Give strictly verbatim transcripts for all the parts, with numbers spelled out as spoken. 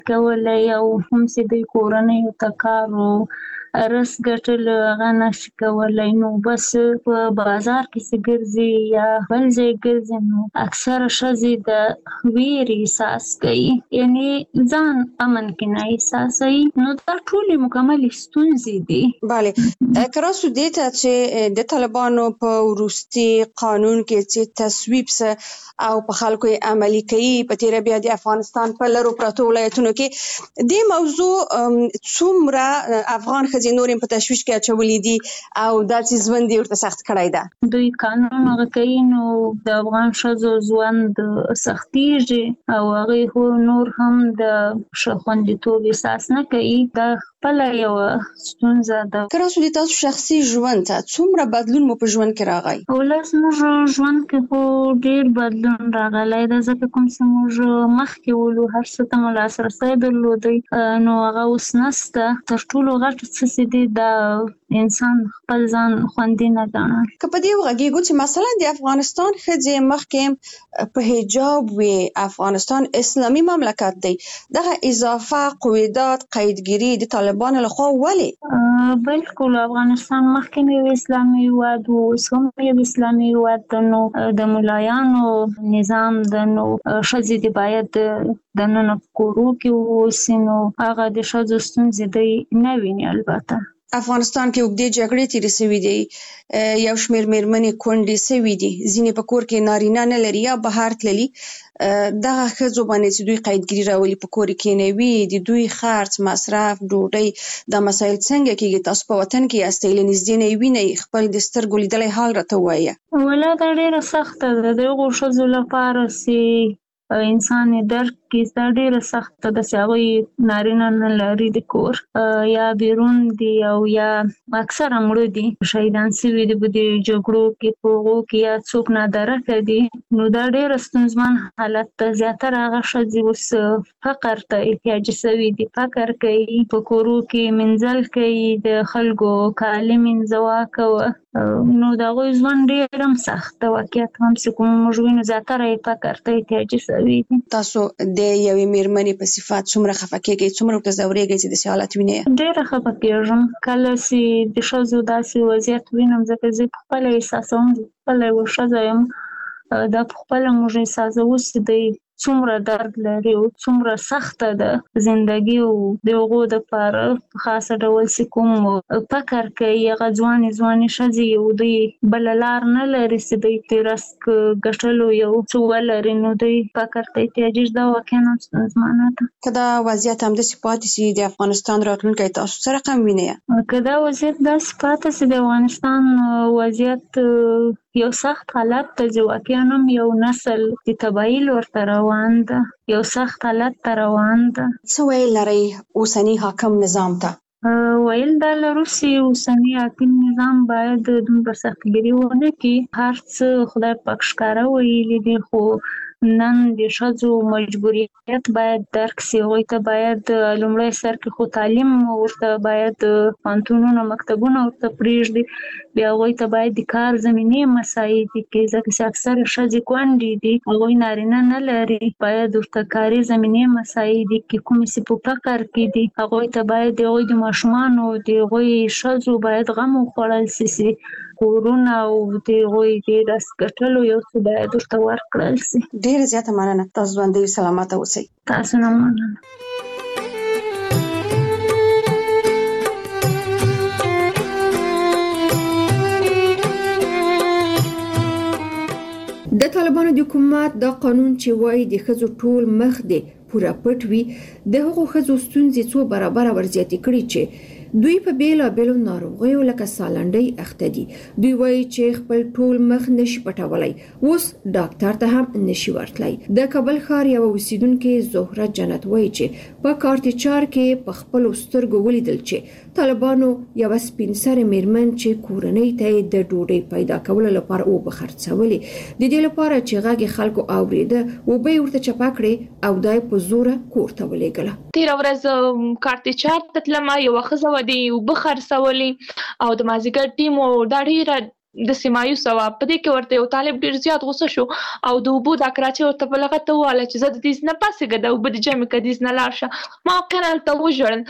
کولای او هم چې د کورنۍ ته کار او رس ګټل هغه نشي کولای، نو بس په بازار کې چې ګرځي یا بل ځای ګرځي نو اکثره ښځې د ویرې احساس کوي، یعنی ځان امن کې نه احساسوي. نو دا ټولې مکملې ستونزې دي. بله، که راسو دې ته چې د طالبانو په وروستي قانون کې چې تصویب سه او په خلکو یې عملي کوي، په تېره بیا د افغانستان په لرو پرتو ولایتونو کې دې موضوع څومره افغان ښځې نور هم په تشویش کې اچولي دي او دا چې ژوند یې ورته سخت کړی ده؟ دوی قانون هغه کوي نو د افغان ښځو ژوند سختېږي او هغوی خو نور هم د ښه خوندیتوب احساس نه کوي. دا خپله یوه ستونزه ده. که راسو د تاسو شخصي ژوند ته څومره بدلون مو په ژوند کې راغی؟ اوله زموږ ژوند کې خو ډېر بدلون راغلی ده، ځکه کوم چې موږ مخکې ولو هر څه ته مو لاسرسی درلودی، نو هغه اوس نشته. تر ټولو غټ څه چې دی دا انسان خپل ځان خوندي نه ګڼل. که په دې وغږېږو چې مثلا د افغانستان ښځې مخکې په حجاب وي، افغانستان اسلامي مملکت دی، دغه اضافه قویدات قیدګیري د طالبانو لخوا ولې؟ بلکل افغانستان مخکې یو اسلامي هېواد و، اوس هم یو اسلامي هېواد ده، نو د ملایانو نظام ده، نو ښځې دې باید دننه په کورو کې واوسي، نو هغه د ښځو ستونزې دی نه ویني. البته افغانستان کې اوږدې جګړې تېرې شوي دي، یو شمېر مېرمنې کونډې شوي دي، ځینې په کور کې نارینه نه لري یا بهر تللي. دغه ښځو باندې چې دوی قیدګیري راولي، په کور کې کېنوي، د دوی خرڅ، مصرف، ډوډۍ، دا مسایل څنګه کېږي؟ تاسو په وطن کې یاستئ، له نږدې نه یې وینئ، خپل د سترګو لیدلی حال راته ووایه. والله دا ډېره سخته ده د هغو ښځو لپاره چې انسان یې درک کړي. دا ډېره سخته ده چې هغوی نارینه نه لري د کور، یا بیرون دي او یا اکثره مړه دي، شهیدان شوي دي په دې جګړو کې، په هغو کې یا څوک نادرکه دي. نو دا ډېره ستونزمن حالت ده. زیاتره هغه ښځې اوس فقر ته احتیاجي شوي دي، فقر کوي، په کورو کې مینځل کوي، د خلکو کالي مینځوه کوه، نو د هغوی ژوند ډېر هم سخت ده. واقعیت هم چې کوم موږ وینو زیاتره یې فقر ته احتیاجي شوي دي. تاسو د یوې مېرمنې په صفت څومره خفه کېږئ، څومره ورته ځورېږئ چې داسې حالت وینئ؟ ډېره خفه کېږم کله چې د ښځو داسې وضعیت وینم، ځکه زه پخپله احساسوم، زه پخپله یوه ښځه یم، دا پخپله موږ احساسوو چې دی څومره درد لري او څومره سخته ده زندګي، او د هغو دپاره په خاصه ډول چې کوم فکر کوي هغه ځوانې ځوانې ښځې، او دوی بله لار نه لري چې دوی د رزق ګټلو یو څه ولري، نو دوی فکر ته احتیاجي ده. واقعا هم ستونزمنه ده. که دا وضعیت همداسې پاتې شي، د افغانستان راتلونکی تاسو څه رقم وینئ؟ که دا وضعیت داسې پاتې شي، د افغانستان وضعیت یو سخت حالت ته چې واقعا هم یو نسل د تباهي لور ته روان ده، یو سخت حالت ته روان ده. څه ویل لرئ اوسني حاکم نظام ته؟ ویل دا لرو چې اوسني حاکم نظام باید دومره سختګیري ونه کړي. هر څه خدای پاک ښکاره ویلي دي، خو نن د ښځو مجبوریت باید درک شي. هغوی ته باید لومړی سر کې خو تعلیم ورته باید پوهنتونونه، مکتبونه ورته پرېږدي، بیا هغوی ته باید د کار زمینې مساعد کړي، ځکه چې اکثره ښځې کونډې دي، هغوی نارینه نه لري، باید ورته کاري زمینې مساعد کړي. کومې چې په فقر کې دي هغوی ته باید د هغوی د ماشومانو، د هغوی ښځو باید غم وخوړل شي چې کورونه او د هغوی د رزق ګټلو یو څه باید ورته ورکړل شي. ډېره زیاته مننه. تاسو ژوندۍ سلامته اوسئ. تاسو نه مننه. د طالبانو د حکومت دا قانون چې وایي د ښځو ټول مخ دې پوره پټ وي، د هغو ښځو ستونزې څو برابره ورزیاتې کړي چې دوی په بیلابیلو ناروغیو لکه سالنډۍ اخته دي. دوی وایي چې خپل ټول مخ نشي پټولی، اوس ډاکټر ته هم نشي ورتلی. د کابل ښار یوه اوسیدونکې زهره جنت وایي چې په کارتچار کې په خپلو سترګو ولیدل چې طالبانو یوه سپین سرې مېرمن چې کورنۍ ته یې د ډوډۍ پیدا کولو لپاره اوبه خرڅولې، د دې لپاره چې غږ یې خلکو اورېده، اوبه یې ورته چپه کړې او دا یې په زوره کور ته ولېږله. تېره ورځ کارتچار ته تلمه، یوه ښځه وه د اوبه خرڅولې او د مازدیګر ټیم و، دا ډېره د سیمایوس وا په دې کې ورته یو طالب ډیر زیات غوسه شو او د اوبو د کراچي ورته بلغه ته واله چې زه د دې نه پاسه ګد او بده جمع کدیز نه لاړشه ما کنه ته وژړل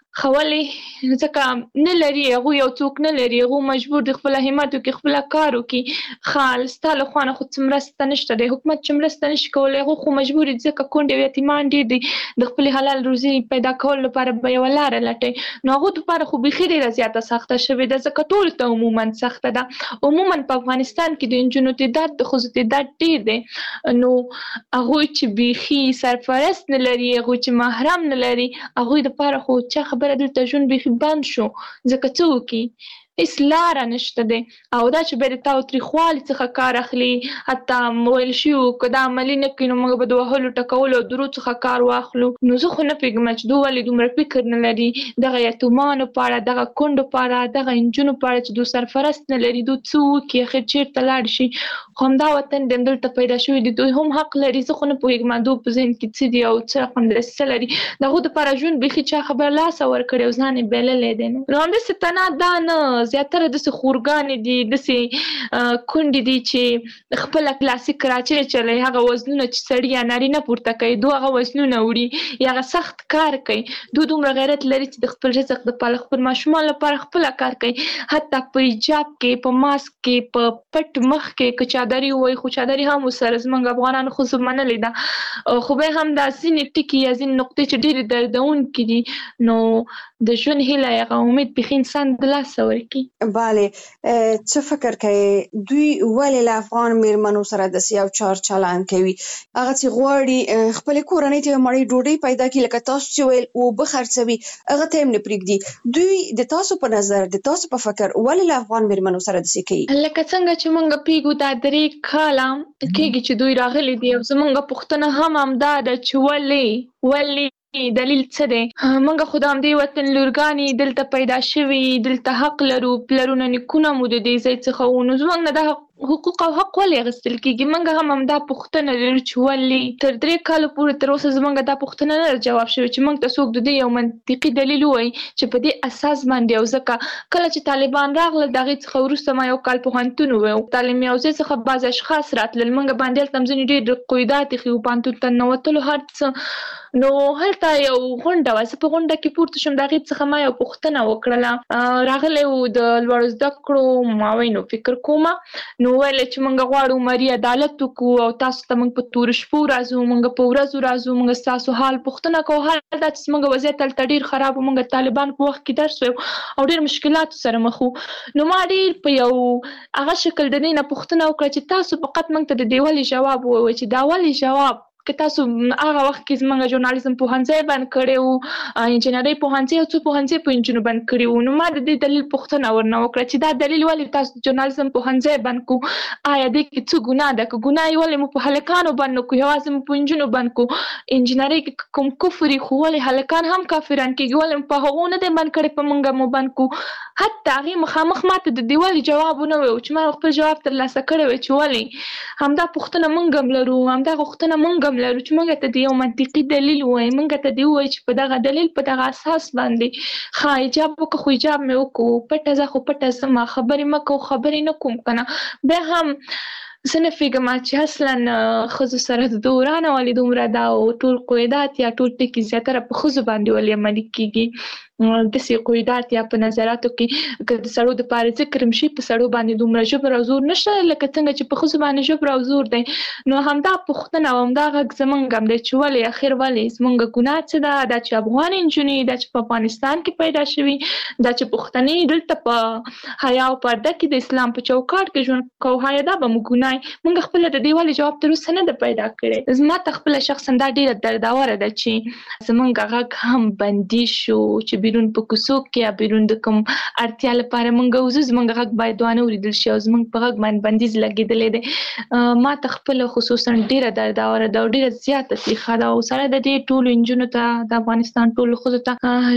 خولې ځکه نه لري هغه یو څوک نه لري هغه مجبور د خپل همت او خپل کارو کې خالص تعالی خو نه خو څمرسته نشته د حکومت څمرسته نشي کولای هغه خو مجبور دي ځکه کونډې یتیمان دي د خپل حلال روزي پیدا کول لپاره به یو لار لټي نو هغه لپاره خو به خیره زیاته سخته شوه د ځکه ټول ته عموما سخته ده عموما په افغانستان کې د انجونو تعداد د خصوصي تعداد ډیر دی نو هغه چې بيخي سرپرست نه لري هغه چې محرم نه لري هغه لپاره خو چې خبره دلته ژوند بيخي بند شو ځکه څوک هیڅ لاره نشته دی او دا چې به د تاوتریخوالي څخه کار اخلي حتی ویل شي که دا عملي نه کړي نو موږ به د وهلو ټکولو او درو څخه کار واخلو نو زه خو نه پوهېږم چې دوی ولې دومره فکر نه لري دغه یتیمانو په اړه دغه کونډو په اړه دغه نجونو په اړه چې دوی سرپرست نه لري دوی څه وکړي اخر چېرته لاړ شي خو همدا وطن دی همدلته پیدا شوي دي دوی هم حق لري زه خو نه پوهېږم دوی په ذهن کې څه دي او څه رقم دسیسه لري د هغو دپاره ژوند بیخي چا خبر لاسه ورکړی او ځان یې بایللی دی نو همداسې تنها دا نه زیاتره داسې خورګانې دي داسې کونډې دي چې خپله کلاسیک کراچۍ چلی هغه وزنونه چې سړي یا نارینه پورته کوي دوی هغه وزنونه وړي یا هغه سخت کار کوي دوی دومره غیرت لري چې د خپل رزق دپاره خپل ماشومان لپاره خپله کار کوي حتی په حجاب کې په ماسک کې په پټ مخ کې که چادري ووایي خو چادري هم ورسره زموږ افغانانو خو زه منلې ده خو بیا هم دا ځینې ټکي یا ځینې نقطې چې ډېرې دردونکې دي نو د ژوند هیله هغه امید بیخي انسان د لاسه ورکړي. بله څه فکر کوي دوی ولې له افغان میرمنو سره داسې یو چار چلند کوي هغه چې غواړي خپلې کورنۍ ته یو مړۍ ډوډۍ پیدا کړي لکه تاسو چې ویل اوبه خرڅوي هغه ته هم نه پرېږدي دوی د تاسو په نظر د تاسو په فکر ولې له افغان میرمنو سره داسې کوي لکه څنګه چې موږ پیږو دا درې کاله کېږي چې دوی راغلي دي او زموږ پوښتنه هم همدا ده چې ولې ولې دلیل څه دی موږ خو د همدې وطن لورګانې دلته پیدا شوي دلته حق لرو پلرونه نیکونه مو د دې ځای څخه وو نو زموږ نه دا حقوق او حق ولې اخیستل کېږي موږ هم همدا پوښتنه لرو چې ولې تر درې کالو پورې تر اوسه زموږ دا پوښتنه نه ده جواب شوې چې موږ ته څوک د دې یو منطقي دلیل ووایي چې په دې اساس باندې او ځکه کله چې طالبان راغلل د هغې څخه وروسته ما یو کال پوهنتون وویل تعلیم یافتې څخه بعض اشخاص راتلل موږ باندې هلته هم ځینې ډېر قیودات ایښي وو پوهنتون ته ننوتلو هر څه نو هلته یو غونډه وه زه په غونډه کې پورته شوم د هغې څخه ما یو پوښتنه وکړله راغلی و د لوړو زده کړو معاون فکر کومه نو ویل چې موږ غواړو عمري عدالت وکړو او تاسو ته موږ په تورو شپو راځو موږ په ورځو راځو موږ ستاسو حال پوښتنه کوو حال دا چې زموږ وضعیت هلته ډېر خراب و موږ طالبان په وخت کې درس ویو او ډېر مشکلاتو سره مخ وو نو ما ډېر په یو هغه شکل د دې نه پوښتنه وکړه چې تاسو فقط موږ ته د دې ولې جواب ووایئ چې دا ولې جواب که تاسو هغه وخت کې زموږ ژورنالیزم پوهنځی بند کړی و انجینرۍ پوهنځی او څو پوهنځي په انجونو بند کړي وو نو ما د دې دلیل پوښتنه ورنه وکړه چې دا دلیل ولې تاسو ژورنالیزم پوهنځی بند کړو آیا دې کې څه ګناه ده که ګناه یې ولې مو په هلکانو بند نه کړو یوازې مو په انجونو بند کړو انجینرۍ کې کوم کفر خو ولې هلکان هم کافران کېږي ولې مو په هغو نه دی بند کړی په موږ مو بند کړو حتی هغې مخامخ ما ته د دې ولې جواب ونه ویل چې ما خپل جواب ترلاسه کړی وی چې ولې همدا پوښتنه موږ هم لرو همدا غوښتنه موږ هم لرو چې موږ ته د یو منطقي دلیل ووایي موږ ته دې ووایي چې په دغه دلیل په دغه اساس باندې ښه حجاب وکړه خو حجاب مې وکړو پټه ځه خو پټه ځه خبرې مه کوو خبرې نه کوم که نه بیا هم زه نه پوهېږم چې اصلا ښځو سره د دورانه ولې دومره دا او ټول قیودات یا ټول ټکي زیاتره په ښځو باندې ولې عملي کېږي داسې قیودات یا په نظراتو کې که د سړو دپاره ذکر هم شي په سړو باندې دومره ژبر او زور نشته لکه څنګه چې په ښځو باندې ژبر او زور دی نو همدا پوښتنه او همدا غږ زموږ هم دی چې ولې اخر ولې زموږ ګناه څه ده دا چې افغان نجونې دا چې په افغانستان کې پیدا شوي دا چې پښتنې دلته په حیا او پرده کې د اسلام په چوکاټ کې ژوند کوو حیا دا به مو ګناه موږ خپله د دې ولې جواب تر اوسه نه ده پیدا کړی زما ته خپله شخصا دا ډېره دردوره ده چې زموږ غږ هم بندي شو چې بیرون په کوڅو کې یا بیرون د کوم اړتیا لپاره موږ وځو زموږ غږ باید وانه اورېدل شي او زموږ په غږ باندې بندیز لګېدلی دی ما ته خپله خصوصا ډېره دردوره ده او ډېره زیاته تریخه ده او سره د دې ټولو نجونو ته د افغانستان ټولو ښځو ته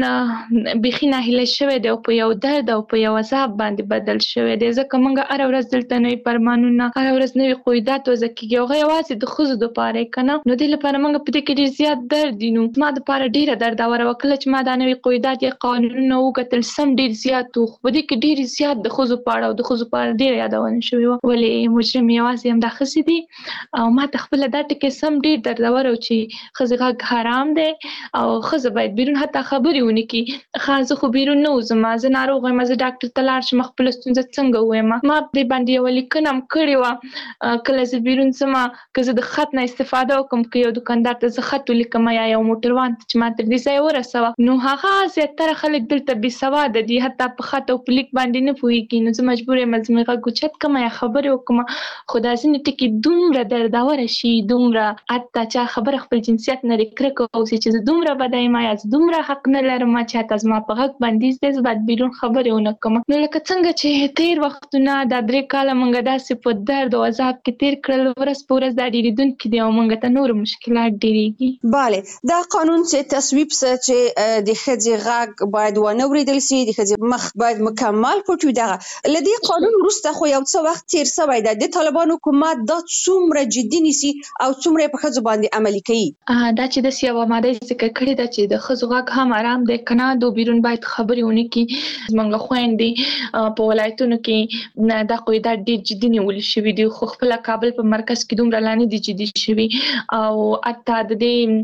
ژوند بیخي ناهیلی شوی دی او په یو درد او په یو عذاب باندې بدل شوی دی ځکه موږ هره ورځ دلته نوي فرمانونه هره ورځ نوي قیودات وضع کېږي هغه یوازې د ښځو دپاره یې که نه نو دې لپاره موږ په دې کې ډېر زیات درد دي نو زما دپاره ډېره دردوره وه کله چې ما دا نوي شوي قواعد یا قانونونه وکتل سم ډېر زیات وو، په دې کې ډېر زیات د ښځو په اړه او د ښځو په اړه ډېره یادونه شوې وه، ولې مجرم یوازې همدا ښځې دي. او ما ته خپله دا ټکی سم ډېر دردور و چې ښځې غږ حرام دی او ښځه باید بیرون حتی خبرې ونه کړي. ښه زه خو بیرون نه وځم، زه ناروغه یم، زه ډاکټر ته لاړ شم خپله ستونزه څنګه ووایم. ما پرې باندې یوه لیکنه هم کړې وه، کله زه بیرون ځم که زه د خط نه استفاده وکړم که یو دوکاندار ته زه خط ولیکم یا یو موټروان ته چې ما تر دې ځایه ورسوه، نو هغه زیاتره خلک دلته بېسواده دي، حتی په خط او په لیک باندې نه پوهېږي. نو زه مجبور یم زه مې غږ اوچت کړم یا خبرې وکړم. خو دا ځینې ټکي دومره دردوره شي، دومره حتی چا خبره خپل جنسیت نه دې کرکه واوسي چې زه دومره بده یم یا زه دومره حق نه لرم چې حتی زما په غږ بندیز دی، زه باید بیرون خبرې ونه کړم. نو لکه څنګه چې تېر وختونه دا درې کاله موږ داسې په درد او عذاب کې تېر کړل، ورځ په ورځ دا ډېرېدونکي دي او موږ ته نور مشکلات ډېرېږي. بله، دا قانون چې تصویب سه چې د ښځې غږ باید ونه اورېدل سي، د ښځې مخ باید مکمل پټ وي. دغه له دې قانون وروسته خو یو څه وخت تېر سوی دی، د طالبانو حکومت دا څومره جدي نیسي او څومره یې په ښځو باندې عملي کوي؟ دا چې داسې یوه ماده یې ذکر کړې ده چې د ښځو غږ هم آرام دی، که نه د بیرون باید خبرې ونه کړي. زموږ خویندې په ولایتونو کې دا قواعد ډېر جدي نیول شوي دي، خو خپله کابل په مرکز کې دومره لا نه دي جدي شوي او حتی د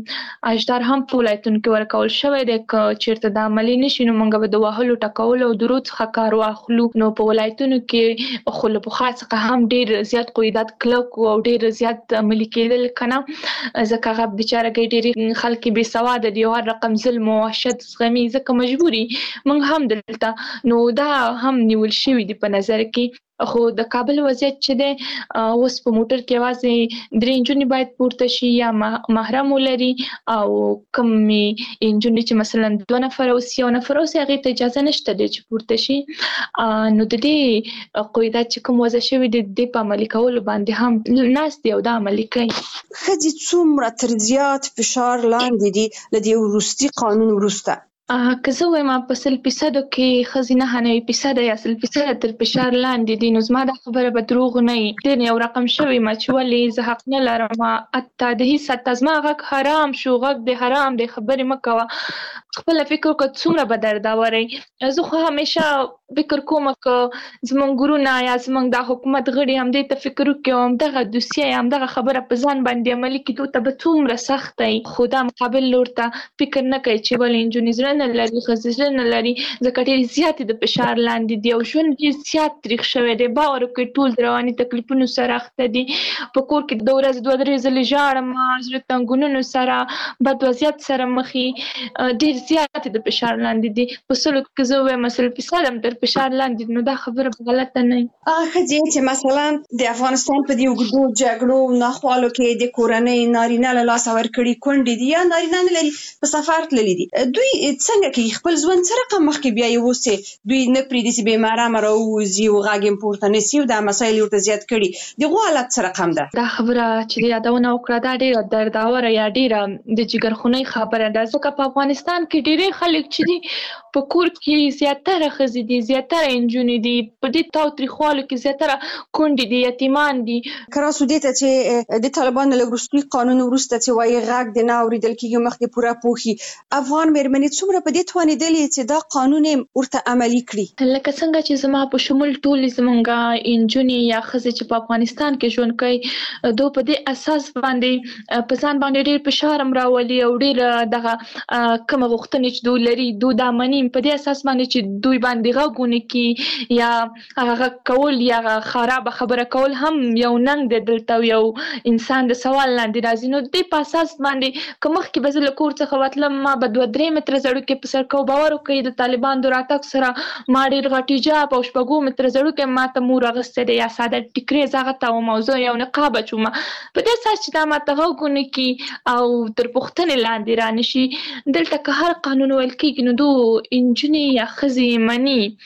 دې اجدار هم په ولایتونو کې ورکول شوی دی. که چېرته دا عملي نه شي نو موږ به د وهلو ټکولو او درود څخه کار واخلو. نو په ولایتونو کې خو له پخوا څخه هم ډېر زیات قواعد کلک وو او ډېر زیات عملي کېدل، که نه ځکه هغه بېچارهګۍ ډېرې خلک یې بېسواده دي او هر رقم ظلم او وحشت زغمي، ځکه مجبوري موږ هم دلته. نو دا هم نیول شوي دي په نظر کې. خو د کابل وضعیت چې دی اوس په موټر کې یوازې درې نجونې باید پورته شي یا محرم ولري، او کومې نجونې چې مثلا دوه نفره اوسي یو نفر اوسي هغې ته اجازه نشته دی چې پورته شي. نو د دې قواعد چې کوم وضع شوي دي د دې په عملي کولو باندې هم ناست دي او دا عملي کوي. ښځې څومره تر زیات فشار لاندې دي له دې وروستي قانون وروسته؟ که زه وایم په سل فیصدو کې ښځې نهه نوي فیصده یا سل فیصده تر فشار لاندې دي، نو زما دا خبره به دروغ نه وي. ډېر یو رقم شوی ما چې ولې زه حق نه لرم، حتی د هېڅ حتی زما غږ حرام شو، غږ دی حرام دی، خبرې مه کوه. خپله فکر وکړه څومره به دردوری. زه خو همیشه فکر کوم که زموږ ګرونا یا زموږ دا حکومت غړي همدې ته فکر وکړي او همدغه دوسیه یا همدغه خبره په ځان باندې عملي کړي، دوی ته به څومره سخت وي. خو دا مقابل لور ته فکر نه کوي چې ولې نجونې زړه نه لري، ښځې زړه نه لري، ځکه ډېرې زیاتې د فشار لاندې دي او ژوند ډېر زیات تریخ شوی دی. باور وکړئ ټول د رواني تکلیفونو سره اخته دي. په کور کې د ورځې دوه درې ځلې ژاړم، زړه تنګونونو سره، بد وضعیت سره مخ یې، ډېر زیاتې د فشار لاندې دي. په سلو کې زه ووایم سل فیصده هم تر فشار لاندې، نو دا خبره غلطه نه وي. هغه ښځې چې مثلا د افغانستان په دې اوږدو جګړو ناخوالو کې د کورنۍ نارینه له لاسه ورکړي کونډې دي یا نارینه نه لري په سفر تللي دي، دوی څنګه کوي خپل ژوند څه رقم مخکې بیایي؟ اوس دوی نه پرېږدي چې بې محرمه راووځي او غږ یې پورته نه سي او دا مسایل یې ورته زیات کړي. د هغو حالت څه رقم ده؟ دا خبره چې یادونه وکړه دا ډېره دردوره یا ډېره د جګرخونۍ خبره ده، ځکه په افغانستان کې ډېری خلک چې دي په کور کې زیاتره ښځې دي، زیاتره نجونې دي، په دې تاوتریخوالو کې زیاتره کونډې دي، یتیمان دي. که راسو دې ته چې د طالبانو له وروستي قانون وروسته چې وایي غږ دې نه اورېدل کېږي مخکې پوره پوه شي، افغان مېرمنې څومره په دې توانېدلې چې دا قانون یې ورته عملي کړي؟ لکه څنګه چې زما په شمول ټولې زموږ نجونې یا ښځې چې په افغانستان کې ژوند کوي، دوی په دې اساس باندې په ځان باندې ډېر فشار هم راولي او ډېر دغه کومه غوښتنې چې دوی لري دوی دا مني، په دې اساس باندې چې دوی باندې غږ ونه کړي یا هغه غږ کول یا خرابه خبره کول هم یو ننګ دی دلته، یو انسان د سوال لاندې راځي. نو د دې په اساس باندې که مخکې به زه له کور څخه وتلم ما به دوه درې متره زړوکې په سر کو، باور وکړئ د طالبان د راتګ سره ما ډېر غټ حجاب او شپږو متره زړوکې ما ته مور اغوستی دی یا ساده ټیکرې زه هغه ته وم او زه یو نقاب اچوم، په دې اساس چې دا ما ته غږ ونه کړي او تر پوښتنې لاندې رانشي. دلته که هر قانون ویل کېږي نو دو نجونې یا ښځې مني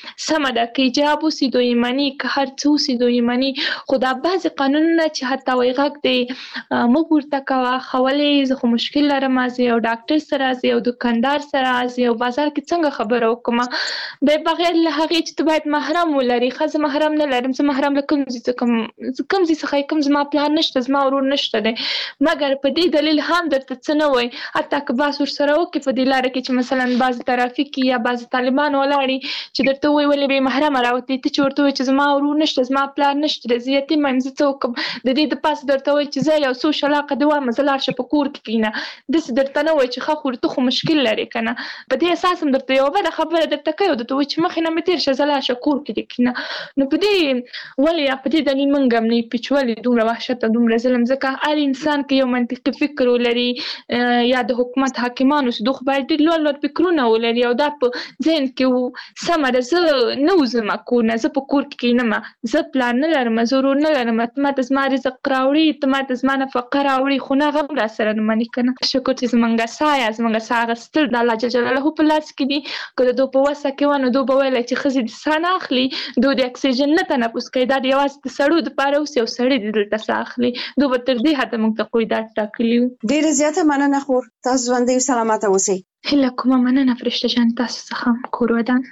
سمه ده که حجاب وسي دوی مني که هر څه وسي دوی مني خو دا بعضې قانونونه چې حتی وایي غږ دی مه پورته کوه ښه ولې زه خو مشکل لرم زه یو ډاکټر سره زه یو دکاندار سره زه یو بازار کې څنګه خبره وکړم بیا بغیر له هغې چې ته باید محرم ولري ښه زه محرم نه لرم زه محرم له کوم ځای څخه کوم ځای څخه کوم زما پلار نشته زما ورور نشته دی مګر په دې دلیل هم درته څه نه وایي حتی که بحث ورسره وکړي په دې لاره کې چې مثلا بعضې ترافیک یا بعضې طالبان ولاړي چې درته وایي ولې بې محرمه راوتې ته چې ورته وایي چې زما ورور نشته زما پلار نشته دی زه یتیم یم زه څه وکړم د دې دپاسه درته وایي چې زه یو څو شلاقه دې وایم زه لاړ شه په کور کې کښېنه داسې درته نه وایي چې ښه خو ته خو مشکل لرې که نه په دې اساس هم درته یوه بده خبره درته کوي او درته وایي چې مخکې نه مې تېر شه زه لاړ شه کور کې دې کښېنه نو په دې ولې یا په دې دلیل موږ هم نه یو چې ولې دومره وحشت او دومره ظلم ځکه هر انسان که یو منطقي فکر ولري یا د حکومت حاکمانو چې دوی خو باید ډېر لوړ لوړ فکرونه ولري او دا په ذهن کې سمه ده زه نه وځم کور نه زه په کور کې کښېنم زه پلار نه لرم زه ورور نه لرم ته ماته زما رزق راوړي ته ماته زما نفقه راوړي خو نه هغه هم راسره نه مني که نه شکر چې زمونږ ساه یا زمونږ ساه اخیستل د الله جل جلاله په لاس کې دي که د دوی په وسه کې وه نو دوی به ویلی چې ښځې د ساه نه اخلي دوی د اکسیجن نه تنفس کوي دا د یوازې د سړو دپاره اوس یو سړی د دلته ساه اخلي دوی به تر دې حده موږ ته قیودات ټاکلي وو ډېره زیاته مننه خور تاسو ژوندۍ او سلامته اوسئ هیله کومه مننه فرشته جان تاسو څخه کور ودان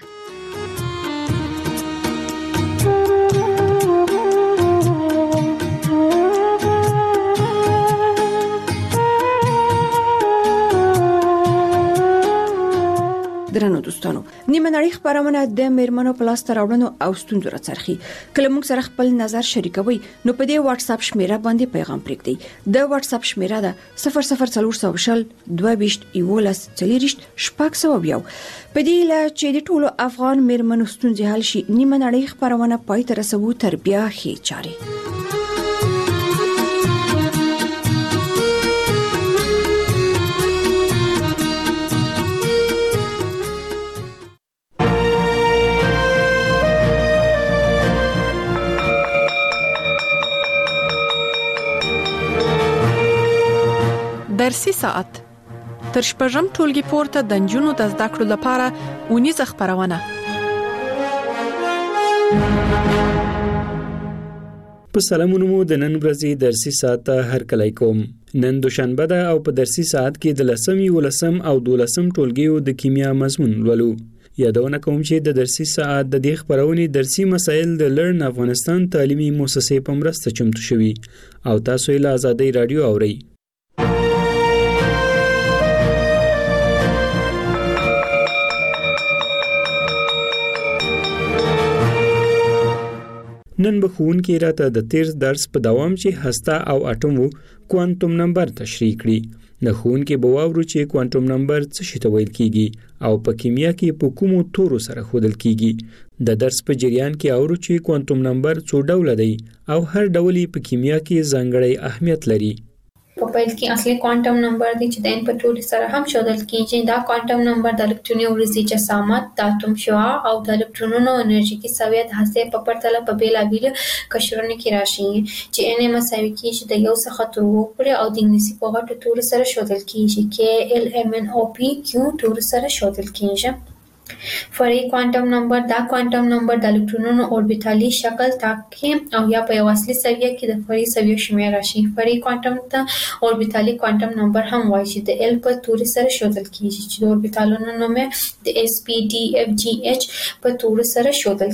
درنو دوستانو نیمه نړۍ خبرونه د میرمنو په لاس راوړنو او ستونزو راڅرخي کله موږ سره خپل نظر شریکوي نو په دې واتس اپ شمیره باندې پیغام پرېږدئ د واتس اپ شمیره ده صفر صفر څلور سوه شل دوه ویشت یولس څلېرویشت شپږ سوه یو په دې له چې د ټولو افغان میرمنو ستونزې حل شي نیمه نړۍ خبرونه پای ته رسوو تر بیا ښې چارې درسي ساعت تر شپږم ټولګي پورته د نجونو د زده کړو لپاره اونیزه خبرونه په سلامونو مو د نن ورځې درسي ساعت ته هرکلی کوم نن دوشنبه ده او په درسي ساعت کې د لسم یولسم او دولسم ټولګیو د کیمیا مضمون لولو یادونه کوم چې د درسي ساعت د دې خبرونې درسي مسایل د لرن افغانستان تعلیمي مؤسسې په مرسته چمتو شوي او تاسو یې له آزادۍ رادیو اورئ نن به ښوونکي راته د تیر درس په دوام چې هسته او اټوم وو کوانټوم نمبر تشریح کړي د ښوونکي به واورو چې کوانټوم نمبر څه شي ته ویل کیږي او په کیمیا کې په کومو تورو سره ښودل کیږي د درس په جریان کې اورو چې کوانټوم نمبر څو ډوله دی او هر ډول په کیمیا کې ځانګړی اهمیت لري په پیل کې اصلي کوانټم نمبر دی چې د ان په ټولي سره هم ښودل کیږي دا کوانټم نمبر د الکتروني ورځي جسامت د اتوم شعاع او د الکترونونو انرژیکي سویه د هسته په پرتله په بیلابیلو قشرونو کې راشي چې ان مساوي کیږي د یو څخه تر اووه پورې او د انګلیسي په غټو تورو سره ښودل کیږي کې ال ام ان او پی کیو تورو سره ښودل کیږي فرعي کوانټم نمبر دا کوانټم نمبر د الکترونونو اوربیتالي شکل ټاکي او یا په یو اصلي سویه کې د فرعي سویو شمېر راشي فرعي کوانټم ته اوربیتالي کوانټم نمبر هم وایي چې د ال په توري سره ښودل کیږي چې د اوربیتالونو نوم د اس پی ډي اف جی اچ په توري سره ښودل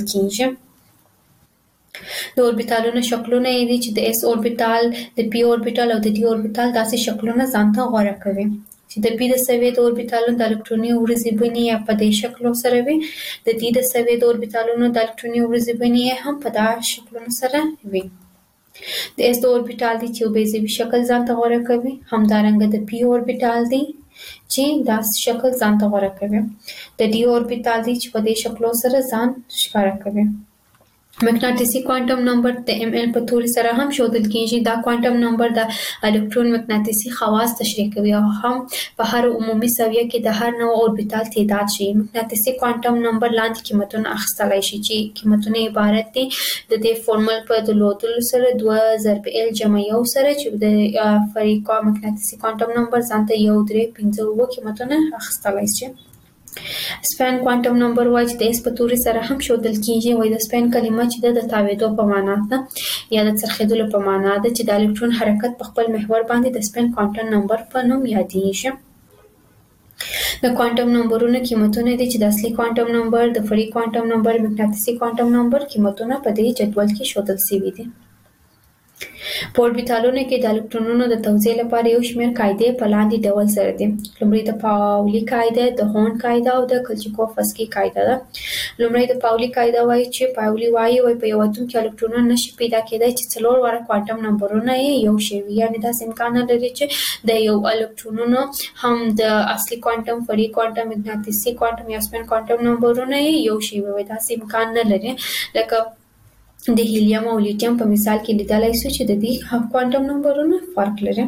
کیږي د اوربیتالونو شکلونه یې دي چې د اس اوربیتال د پی اوربیتال او د ډي اوربیتال داسې شکلونه ځانته غوره کوي چې د پی د سویې د اوربیتالونو د الکتروني ورځې بڼې یا په دې شکلو سره وي د ډي د سویې د اوربیتالونو د الکتروني ورځې بڼې هم په دا شکلونو سره وي د اس د اوربیتال دی چې بیضوي شکل ځانته غوره کوي همدارنګه د پی اوربیتال دی چې دا شکل ځانته غوره کوي د ډي اوربیتال دی چې په دې شکلو سره ځان ښکاره کوي مقناطیسي کوانټم نمبر د ام ال په توري سره هم ښودل کیږي دا کوانټم نمبر د الکترون مقناطیسي خواص تشریح کوي او هم په هر عمومي سویه کې د هر نوع اوربیتال تعداد شي مقناطیسي کوانټم نمبر لاندې قیمتونه اخیستلای شي چې قیمتونه عبارت دي د دې فورمول په درلودلو سره دوه ضرب ال جمع یو سره چې د فرعي مقناطیسي کوانټم نمبر ځانته یو درې پنځه اووه قیمتونه اخیستلای شي سپین کوانټم نمبر وایي چې د اس په توري سره هم ښودل کیږي. وایي د سپین کلمه چې ده د تاوېدو په معنا ده یا د څرخېدلو په معنا ده چې د الکترون حرکت په خپل محور باندې د سپین کوانټم نمبر په نوم یادېږي. د کوانټم نمبرونو قیمتونه دي چې د اصلي کوانټم نمبر، د فرعي کوانټم نمبر، مقناطیسي کوانټم نمبر قیمتونه په دې جدول کې ښودل شوي دي. په اوربیتالونو کې د الکترونونو د توزیع لپاره یو شمېر قاعدې په لاندې ډول سره دي. لومړی د پاولي قاعده، د هورن قاعده او د کلچیکوفسکي قاعده ده. لومړی د پاولي قاعده وایي چې پاولي وایي وایي په یو اتوم کې الکترونونه نشي پیدا کېدای چې څلور واره کوانټم نمبرونه یې یو شی وي. یعنې داسې امکان نه لري چې د یو الکترونونو هم د اصلي کوانټم، فرعي کوانټم، مقناطیسي کوانټم یا سپین کوانټم نمبرونه یې یو شی وي. داسې امکان نه لري. لکه د هیلیم او لیتیم په مثال کې لیدلای شو چې د دې کوانټم نمبرونه فرق لري.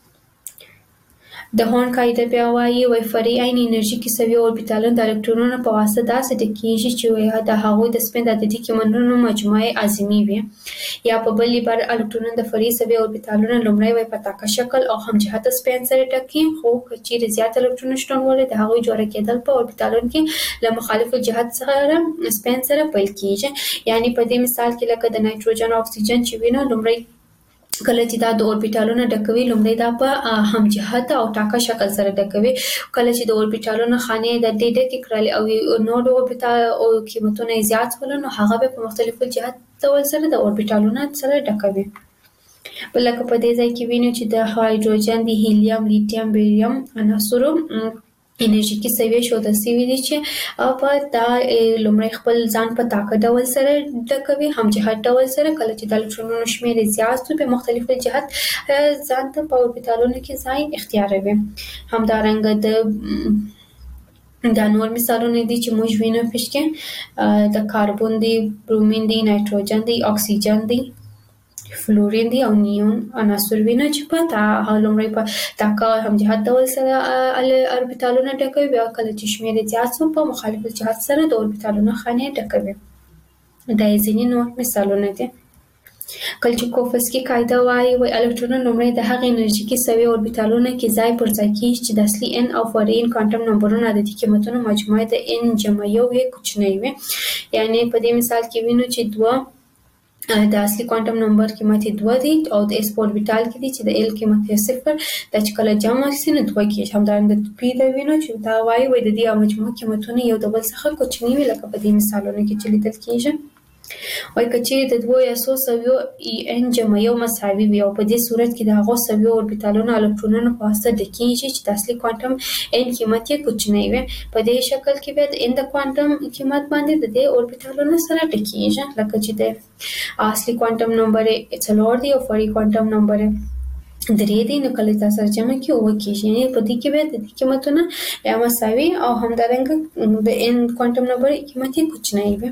د هورن قاعده بیا وایي وایي فرعي عین انرژي کیسوي اوربیتالونه د الکترونونو په واسطه داسې ډکېږي چې د هغوی د سپین د عددي قیمتونو مجموعه اعظمي وي. یا په بل عبارت الکترونونه د فرعي سوي اوربیتالونه لومړی وایي په تاکه شکل او همجهته سپین سره ډکي، خو که چیرې زیات الکترونونه شتون ولري د هغوی جوړه کېدل په اوربیتالونو کې له مخالفو جهت سره سپین سره پیل کېږي. یعنې په دې مثال کې لکه د نایتروجن او اکسیجن چې وینو، لومړی کله چې دا د اوربیتالونو ډکوي لومړی دا په همجهته او ټاکه شکل سره ډکوي. کله چې د اوربیتالونو خانې د دې ډکې کړلې او نور اوربیتال او قیمتونه یې زیات شول نو هغه به په مختلفو جهت ډول سره د اوربیتالونو سره ډکوي. لکه په دې ځای کې وینو چې د هایدروجن، د هیلیم، لیتیم، بیریم عناصرو انرژیکي سوي ښودل شوي دي چې په دا لومړی خپل ځان په تاکه ډول سره ډکوي، همجهت ډول سره. کله چې د الکترونونو شمېر یې زیات وي په مختلفو جهت ځان ته په اوربیتالونو کې ځای اختیاروي. همدارنګه د دا نور مثالونه دي چې موږ وینو پکې کې د کاربن دی، برومین دی، نایتروجن دی، اکسیجن دی، فلورین دی او نیون عناصر وینو چې په تا لومړی په تاکه همجهت ډول سره اوربیتالونه ډکوي، بیا کله چې شمېر یې زیات شو په مخالف جهت سره د اوربیتالونو خانې ډکوي. دا یې ځینې نور مثالونه دي. کلچیکوفسکي قاعده وایي وایي الکترونونه لومړی د هغې انرژیکي سوي اوربیتالونو کې ځای پر ځای کېږي چې د اصلي ان او فرعي ان کوانټم نمبرونو عددي قیمتونو مجموعه د ان جمع یو یې کوچنی وي. یعنې په دې مثال کې وینو چې دوه د اصلي کوانټم نمبر قیمت یې دوه دی او د اس په اوربیتال کې دی چې د ال قیمت یې صفر. دا چې کله جمع شي نو دوه کېږي. همدارنګه پی دا وینو چې دا وایي وایي د دې مجموع قیمتونه یو د بل څخه کوچني وي لکه په دې مثالونو کې چې لیدل کېږي. وایي که چیرې د دوو یا څو سویو ای ان جمع یو مساوي وي او په دې صورت کې د هغو سویو اوربیتالونو الکترونونو په واسطه ډکېږي چې د اصلي کوانټم ان قیمت یې کوچنی وي، په دې شکل کې بیا د ان د کوانټم قیمت باندې د دې اوربیتالونو سره ډکېږي. لکه چې د اصلي کوانټم نمبر یې څلور دی او فرعي کوانټم نمبر یې درې دی، نو کله دا سره جمع کړي اووه کېږي. یعنې په دې کې بیا د دې قیمتونه یا مساوي او همدارنګه د ان کوانټم نمبر قیمت یې کوچنی وي.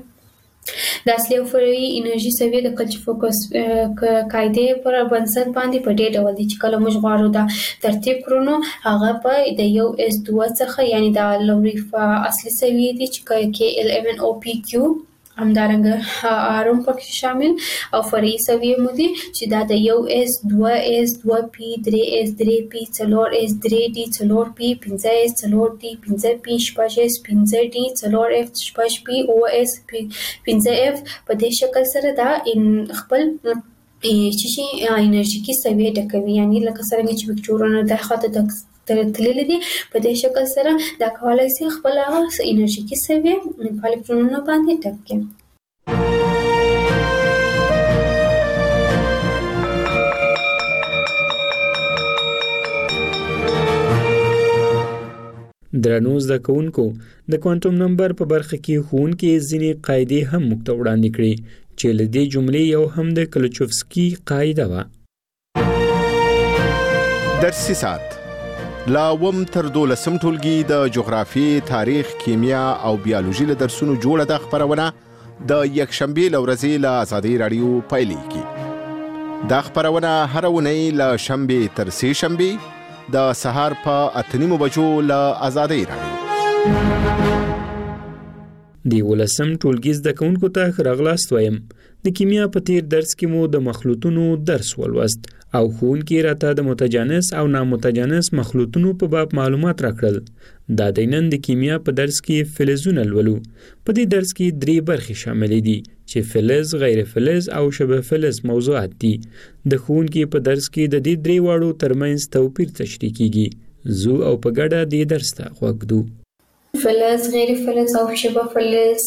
د اصلي او فرعي انرژي سوي د کلچیکوفسکي قاعدې پر بنسټ باندې په دې ډول دي چې کله موږ غواړو دا ترتیب کړو نو هغه په د یو اس دوه څخه، یعنې دا لومړی اصلي سوي دي چې کې ال ایم او پی کیو، همدارنګه آرم پکې شامل او فرعي سوي مو دي چې دا د یو اس دوه اس دوه پی درې اس درې پی څلور اس درې ډي څلور پی پنځه اس څلور ډي پنځه پی شپږ اس پنځه ډي څلور اف شپږ پی اووه اس پنځه اف. په دې شکل سره دا خپل چې شي انرژیکي سوي ډکوي. یعنې لکه څرنګه چې وکتورونه د خواته د تللي دي په دې شکل سره دا کولی شي خپل هغه انرژیکي سوي په الکترونونو باندې ډک کړي. درنو زده کوونکو، د کوانټم نمبر په برخه کې ښوونکي ځینې قاعدې هم موږ ته وړاندې کړې چې له دې جملې یو هم د کلچیکوفسکي قاعده وه. درسي ساعت لا وم تر دولسم ټولګي د جغرافي، تاریخ، کیمیا او بیولوژي له درسونو جوړه د خبرونه د یکشنبې له ورځې له آزادۍ راډیو پیلېږي. دا خبرونه هره اونۍ له شنبې تر سې شنبې د سهار په اته نیمو بجو له آزادۍ راډیو. د ولسم ټولګي زده کوونکو ته راغلاست وایم. د کیمیا په تیر درس کې مو د مخلوطونو درس ولوست او ښوونکي راته د متجانس او نامتجانس مخلوطونو په باب معلومات راکړل. دا د نن د کیمیا په درس کې فلزونه لولو. په دې درس کې درې برخې شامل دي چې فلز، غیر فلز او شبه فلز موضوعات دي. د ښوونکي په درس کې د دې درې واړو ترمنځ توپیر تشریح کیږي. زو او په ګډه دې درس ته غوږ دو. فلز، غیر فلز او شبه فلز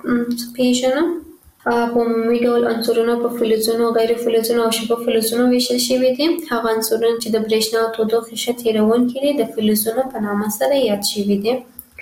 پیژنم. په عمومي ډول عنصرونه په فلزونو، غیر فلزونو او شبه فلزونو ویشل شوي دي. هغه عنصرونه چې د برېښنا او تودوخې ښه تیروونکي دي د فلزونو په نامه سره یاد شوي دي.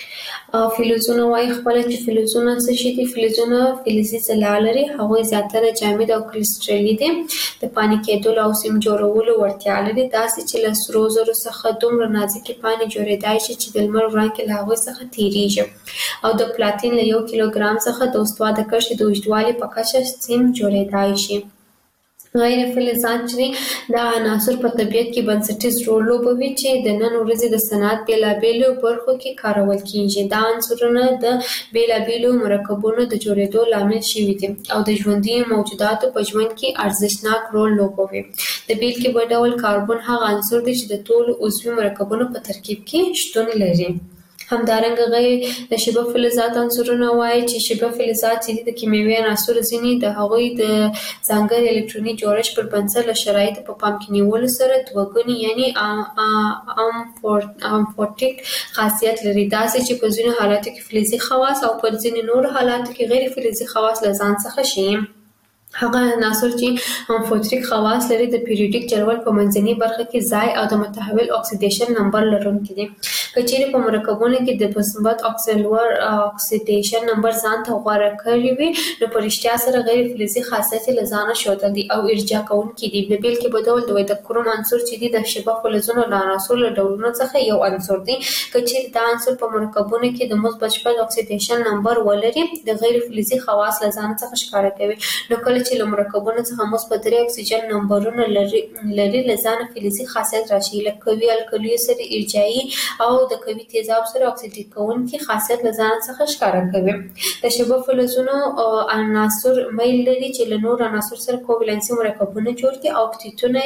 فلزونه وایي خپله چې فلزونه څه شي دي. فلزونه فلزي ځلا لري. هغوی زیاتره جامد او کریسټلي دي. د پانې کېدلو او سیم جوړولو وړتیا لري، داسې چې له سرو زرو څخه دومره نازکې پانې جوړېدای شي چې د لمر وړانګې له هغوی څخه تېرېږي، او د پلاتین له یو کیلوګرام څخه د استوا د کرښې د اوږدوالي په کچه سیم جوړېدای شي. غیر فلزات چې دا عناصر په طبیعت کې بنسټیز رول لوبوي چې د نن ورځې د صنعت بېلابېلو برخو کې کارول کېږي. دا عنصرونه د بېلابېلو مرکبونو د جوړېدو لامل شوي دي او د ژوندي موجوداتو په ژوند کې ارزښتناک رول لوبوي. د بېلګې په ډول کاربن هغه عنصر دی چې د ټولو عضوي مرکبونو په ترکیب کې شتون لري. همدارنګه غیر د شبه فلزات عنصرونه وایي چې شبه فلزات چې د کیمیاوي عناصرو ځینې د هغوی د ځانګړي الکتروني جوړښت پر بنسټ له شرایطو په پام کې نیولو سره دوه ګوني یعنې امفورټیک خاصیت لري، داسې چې په ځینو حالاتو کې فلزي خواص او پر ځینو نورو حالاتو کې غیر فلزي خواص له ځان څخه شي. هغه عناصر چې امفورټیک خواص لري د پیریوډیک جدول په منځنۍ برخه کې ځای او د متحول اکسیدیشن نمبر لرونکي دي. که چیرې په مرکبونو کې د مثبت اکسلور اکسیدیشن نمبر ځان ته غوره کړی وي، نو په رښتیا سره غیر فلزي خاصیت له ځانه ښودل دي او ارجاع کوونکي دي. د بېلګې په ډول د د کروم عنصر چې دی د شبه فلزونو له عناصرو له ډولونو څخه یو عنصر دی. که چیرې دا عنصر په مرکبونو کې د مثبت شپږ اکسیدیشن نمبر ولري، د غیر فلزي خواص له ځان څخه ښکاره کوي. نو کله چې له مرکبونو څخه مثبت درې اکسیجن نمبرونه لري لري له ځانه فلزي خاصیت راشي، لکه قوي القلیو سره ارجاعي او د قوي تیزاب سره اکسیډ کوونکي خاصیت له ځان څخه ښکاره کوي. د شبه فلزونو عناصر میل لري چې له نورو عناصرو سره کوولنسي مرکبونه جوړ کړي او اکتیتونه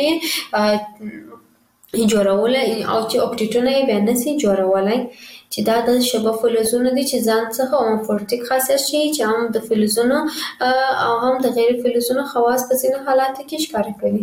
یې جوړولی او چې اکتیتونه یې بیا نشي جوړولی، چې دا د شبه فلزونو دي چې ځان څخه امفورټیک خاصیت شي، چې هم د فلزونو او هم د غیر فلزونو خواص په ځینو حالاتو کې ښکاره کوي.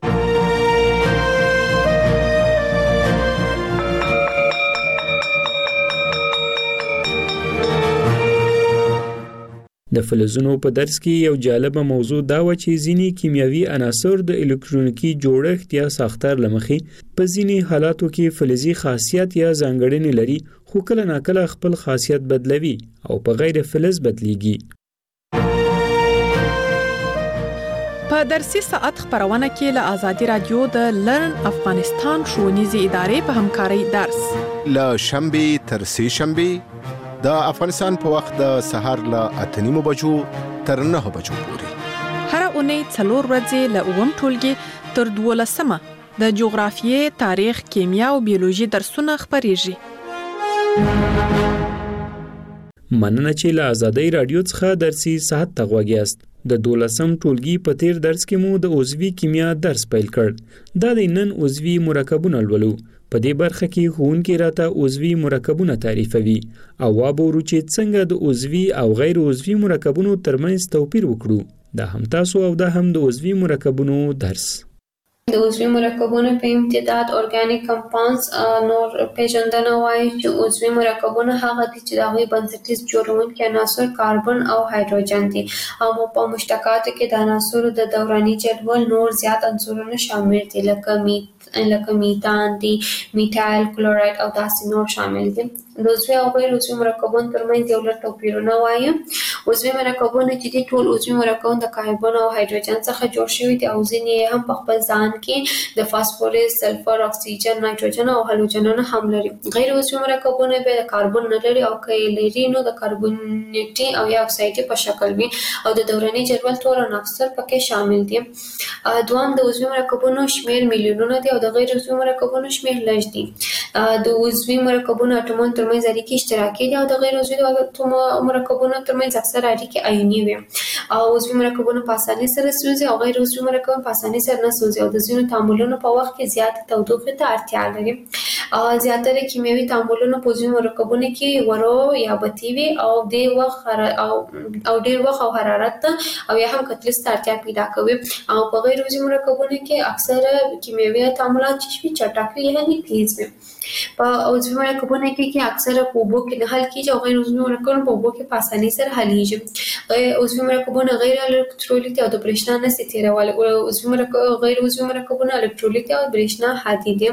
د فلزونو په درس کې یو جالبه موضوع دا و چې ځینې کیمیاوي عناصر د الکترونیکي جوړښت یا ساختار له مخې په ځینې حالاتو کې فلزي خاصیت یا ځانګړنې لري، خو کله ناکله خپل خاصیت بدلوي او په غیر فلز بدلیږي. په درسي ساعت خبرونه کې له آزادي رادیو د لرن افغانستان ښوونیزې ادارې په همکارۍ درس له شنبې تر سې شنبې د افغانستان په وخت د سهار له اته نیمو بجو تر نهه بجو پورې هر اونۍ څلور ورځې له اووم ټولګي تر دولسمه د جغرافیې، تاریخ، کیمیا او بیولوژي درسونه خپریږي. مننه چې له آزادۍ رادیو څخه درسي ساعت ته غوږ یاست. د دولسم ټولګي په تیر درس کې مو د عضوي کیمیا درس پیل کړ. دا د نن عضوي مرکبونه لولو. په دې برخه کې ښوونکي راته عضوي مرکبونه تعریفوي او وابورو چې څنګه د عضوي او غیر عضوي مرکبونو ترمنځ توپیر وکړو. دا هم تاسو او دا هم د عضوي مرکبونو درس. د عضوي مرکبونو په امتداد ارګانیک کمپاونډز نور پیژندنه وایي چې عضوي مرکبونه هغه دي چې د هغوی بنسټیز جوړونکي عناصر کاربن او هایدروجن دي، او په مشتقاتو کې د عناصرو د دوراني جدول نور زیات عنصرونه شامل دي، لکه میت لکه میتان دی، میتایل کلورایډ او داسې نور شامل دي. د عضوي او غیر عضوي مرکبونو ترمنځ یو لږ توپیرونه وایو. عضوي مرکبونه چې دي ټول عضوي مرکبونه د کاربن او هایدروجن څخه جوړ شوي دي، او ځینې هم په خپل ځان کې د فاسفورس، سلفر، اکسیجن، نایتروجن او هالوجنونه هم لري. غیر عضوي مرکبونه به کاربن نه لري او که یې لري نو د کاربونیټي او یا اکسایډي په شکل وي، او د دوراني جدول ټول عناصر پکې شامل دي. دوام د عضوي مرکبونو شمیر میلیونونه دي او د غیر عضوي مرکبونو شمیر لږ دي. د عضوي مرکبونو اټومونو ترمنځ اړیکې اشتراکي دي او د غیر عضوي مرکبونو ترمنځ اکثره اړیکې آیوني وي او عضوي مرکبونه په اسانۍ سره سوځي او غیر عضوي مرکبونه په اسانۍ سره نه سوځي او د ځینو تعاملونو په وخت کې زیات تودوخې ته اړتیا لري. زیاتره کیمیاوي تعاملونه په عضوي مرکبونو کې ورو یا بطي وي او د وخت او او ډیر وخت او حرارت او یا هم کتلې ته اړتیا پیدا کوي او په غیر عضوي مرکبونو کې اکثره کیمیاوي تعاملات چې چټک وي یعنی تیز وي. په عضوي مرکبونو کې کې اکثره په اوبو کې نه حل کیږي او غیر عضوي مرکبونه په اوبو کې په اسانۍ سره حلیږي. عضوي مرکبونه غیر الکترولیت او د برېښنا نه سي تیرول. عضوي مرکب غیر عضوي مرکبونه الکترولیت او برېښنا هادي دي.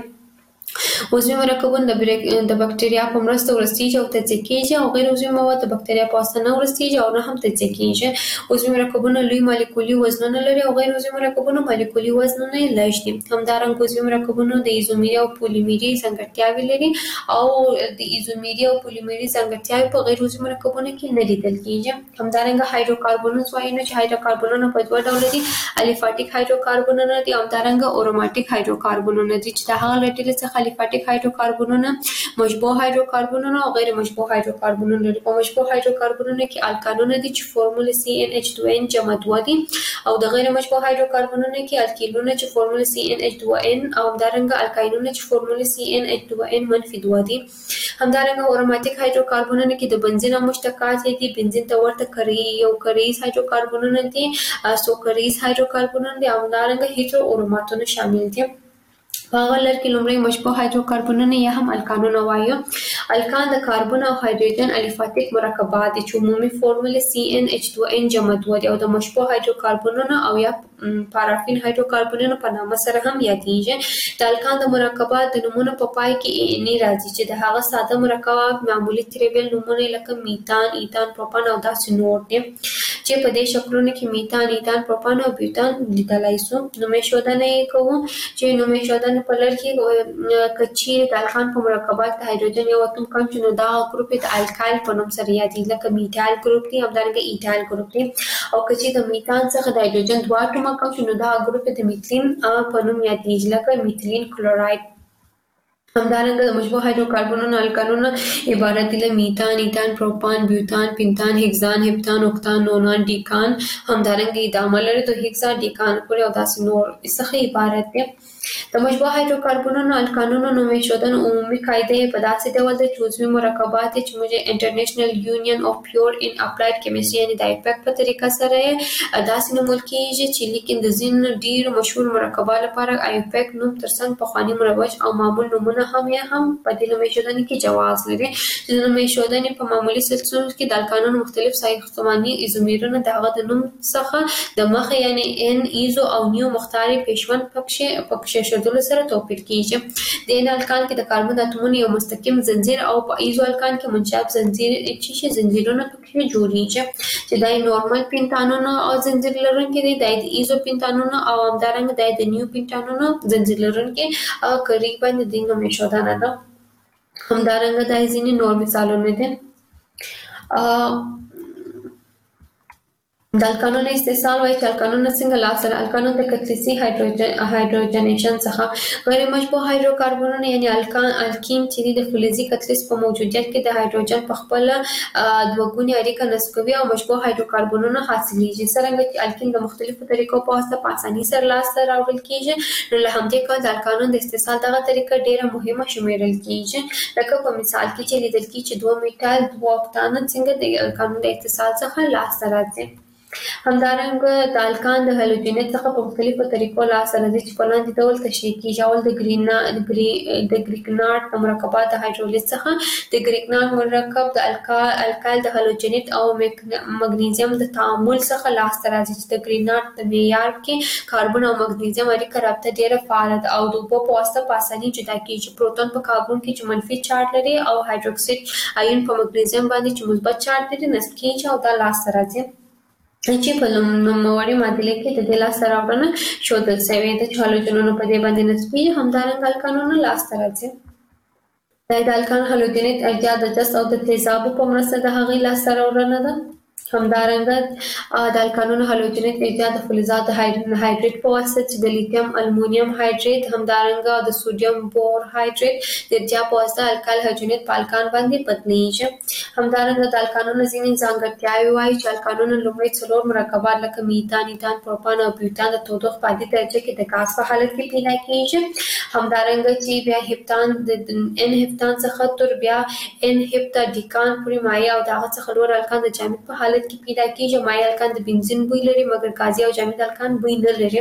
عضوي مرکبونه د بکټریا په مرسته ورستېږي او تجزیه کېږي او غیر عضوي مواد د بکټریا په واسطه نه ورستېږي او نه هم تجزیه کېږي. عضوي مرکبونه لوی مالیکولي وزنونه لري او غیر عضوي مرکبونه مالیکولي وزنونه یې لږ دي. همدارنګه عضوي مرکبونه د ایزومري او پولیمري ځانګړتیاوې لري او د ایزومري او پولیمري ځانګړتیاوې په غیر عضوي مرکبونو کې نه لیدل کېږي. همدارنګه هایدروکاربونونه وایي چې هایدروکاربونونه په دوه ډوله دي، الیفاټیک هایدروکاربونونه دي او همدارنګه اروماتیک هایدروکاربونونه دي چې د هغه له ډلې څخه الیفاټیک هایدروکاربونونه، مشبوع هایدروکاربونونه او غیر مشبوع هایدروکاربونونه لري. په مشبوع هایدروکاربونونه کې الکانونه دي چې فورمول سی ان ایچ دوه ان جمع دوه دي او د غیر مشبوع هایدروکاربونونه کې الکیلونه چې فورمول سی ان ایچ دوه ان او همدارنګه الکاینونه چې فورمول سی ان ایچ دوه ان منفي دوه دي. همدارنګه اروماتیک هایدروکاربونونه کې د بنزین او مشتقات دي. بنزین ته ورته کری یو کریز هایدروکاربونونه دي، سوکریز هایدروکاربونونه دي او همدارنګه هیټرو اروماتونه شامل دي. په هغه لړ کې لومړی مشبوع هایدروکاربونونه یا هم الکانونه وایو. الکان د کاربن او هایدروجن الیفاټیک مرکبات دي چې عمومي فورمول سی ان ایچ دوه ان جمع دوه دي او د مشبوع هایدروکاربونونه او یا پارافین هایدروکاربونونه په نامه سره هم یادېږي. د الکان د مرکبات د نومونو په پای کې انی راځي چې د هغه ساده مرکبات معمولی تریویل نومونه لکه میتان، ایتان، پروپان او داسې نور دي چې په دې شکلونو کې میتان، ایتان، پروپان او بیوتان لیدلای سو. نومې ښودنه یې کوو چې نومې ښودنه په لړ کې کچیر د الکان په مرکبات د هایدروجن یو اتوم کم چې نو دا ګروپ د الکایل په نوم سره یادېږي لکه میتایل ګروپ دی، همدارنګه ایتایل ګروپ دی. او کچې د میتان څخه د هایدروجن دوه اتومه کم چې نو دا ګروپ د میتلین په نوم یادېږي لکه میتلین کلوراید. همدارنګه د مشبوع هایدروکاربونونو الکانونه عبارت دي له میتان، ایتان، پروپان، بیوتان، پینتان، هکسان، هپتان، اوکتان، نونان، ډیکان. همدارنګه ادامه لري د هکسان، ډیکان پورې او داسې نور څخه عبارت دي. د مشبوع هایدروکاربونونو الکانونو نومې ښودنه عمومي قاعده په داسې ډول ده چې عضوي مرکبات چې موږ انټرنیشنل یونین اف پیور ان اپلایډ کیمستري یعنې د ایپیک په طریقه سره داسې نومول کېږي چې لیکن د ځینو ډېرو مشهور مرکباتو لپاره ایپیک نوم ترڅنګ پخواني مروج او معمول نومونه هم یا هم په دې نومې ښودنې کې جواز لري. د نومې ښودنې په معمولي سلسلو کې د الکانونو مختلف ساختماني ایزومرونه د هغه د نوم څخه د مخه یعنې ان، ایزو او نیو مختاري پیشوند پکښې پکښې شدلو سره توپیر کیږي. د ان الکان کې د کاربن اتومونو یو مستقیم زنجیر او په ایزو الکان کې منشاب زنجیر چې زنجیرونه پکې جوړیږي چې دای نورمال پینتانونو او زنجیر لرونکي دي. د ایزو پینتانونو او همدارنګه د نیو پینتانونو زنجیر لرونکي قریبا د دې نومې ښودنه ده. همدارنګه د ځینې نور مثالونه دي. د الکانونو استحصال وایي چې الکانونه څنګه لاسته الکانون د کتلیسي هایدروجنیشن څخه غیر مشبوع هایدروکاربونونه یعنی الکان الکین چې د فلزي کتلیس په موجودیت کې د هایدروجن په خپل دوه ګونې اړیکه نصب کوي او مشبوع هایدروکاربونونه حاصلېږي. څرنګه چې الکین د مختلفو طریقو په واسطه په اسانۍ سره لاسته راوړل کېږي نو له همدې کبله د الکانونو د استحصال دغه طریقه ډېره مهمه شمیرل کېږي. لکه په مثال کې چې لیدل کېږي چې دوه میټایل دوه اوکتان څنګه د الکانونو د استحصال څخه لاسته راځي. همدارنګه د الکان د هالوجینیت څخه په مختلفو طریقو لاسته راځي چې په لاندې ډول تشریح کېږي. اول د ګرینا د ګریګناټ د مرکبات د هایدرولیز څخه د ګریګناټ مرکب د الکایل د هالوجینیت او مګنیزیم د تعامل څخه لاسته راځي چې د ګریګناټ د معیار کې کاربن او مګنیزیم اړیکه رابطه ډېره فعاله ده او د اوبو په واسطه په اسانۍ جدا کېږي. پروتون په کاربن کې چې منفي چارج لري او هایدروکساید آیون په مګنیزیم باندې چې مثبت چارج لري نصب کېږي او دا لاسته راځي چې په نوموړې معادلې کې د دې لاسته راوړنه ښودل شوې ده چې هالوجنونه په دې باندې نصبېږي. همدارنګه الکانونه لاسته راځي. دا د الکان هالوجنیت اجزا د جست او د تیزابو په مرسته د هغې لاسته راوړنه ده. همدارنګه د الکانونو هالوجنیت د ایجاد د فلزاتو هایدریټ په واسطه چې د لیتیم المونیم هایدریټ، همدارنګه د سوډیم بور هایدریټ د ارجاع په واسطه الکال هالوجنیت په الکان باندې بدلیږي. همدارنګه د الکانونو ځینې ځانګړتیاوې وایي چې الکانونو لومړی څلور مرکبات لکه میتان، ایتان، پروپان او بیوتان د تودوخې په عادي درجه کې د ګاز په حالت کې پیدا کیږي. همدارنګه چې بیا هپتان د ان هپتان څخه تر بیا ان هپتاډیکان پورې مایع او د هغه څخه لوړ الکان د جامد په حالت کې پیدا کیږي. مایع الکان د بنزین بوی لري مګر ګازي او جامد الکان بوی نه لري.